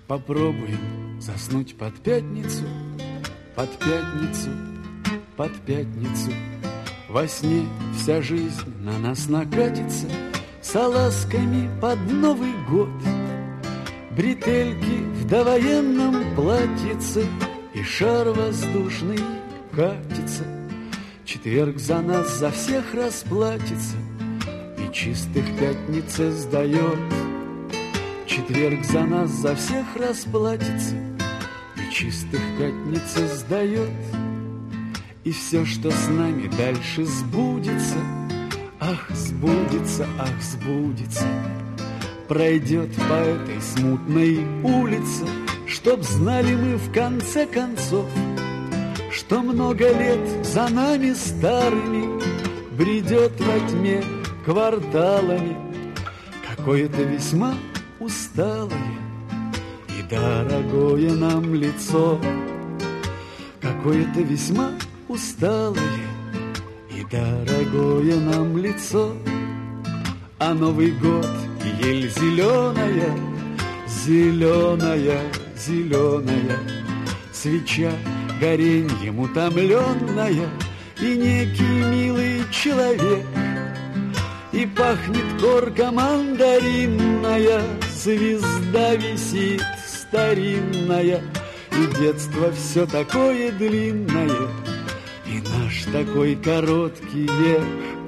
Попробуем заснуть под пятницу, под пятницу, под пятницу. Во сне вся жизнь на нас накатится, салазками под Новый год. Бретельки в довоенном платьице, и шар воздушный катится. Четверг за нас, за всех расплатится, и чистых пятнице сдает. Четверг за нас, за всех расплатится, и чистых пятнице сдает. И все, что с нами дальше сбудется, ах, сбудется, ах, сбудется. Пройдет по этой смутной улице, чтоб знали мы в конце концов, что много лет за нами старыми бредет во тьме кварталами какое-то весьма усталое и дорогое нам лицо. Какое-то весьма усталое и дорогое нам лицо. А Новый год и ель зеленая, зеленая, зеленая, свеча гореньем утомленная, и некий милый человек, и пахнет корка мандаринная, звезда висит старинная, и детство все такое длинное, и наш такой короткий век.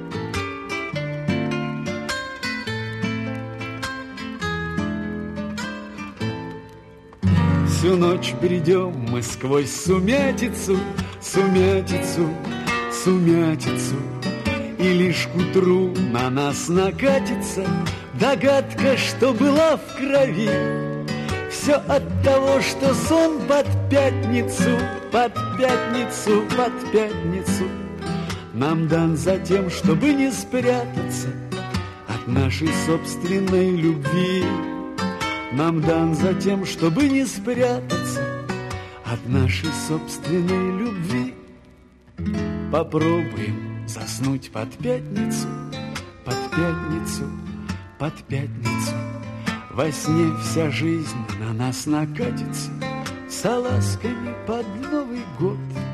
Всю ночь бредем мы сквозь сумятицу, сумятицу, сумятицу, и лишь к утру на нас накатится догадка, что была в крови. Все от того, что сон под пятницу, под пятницу, под пятницу нам дан за тем, чтобы не спрятаться от нашей собственной любви. Нам дан за тем, чтобы не спрятаться от нашей собственной любви. Попробуем заснуть под пятницу, под пятницу, под пятницу. Во сне вся жизнь на нас накатится салазками под Новый год.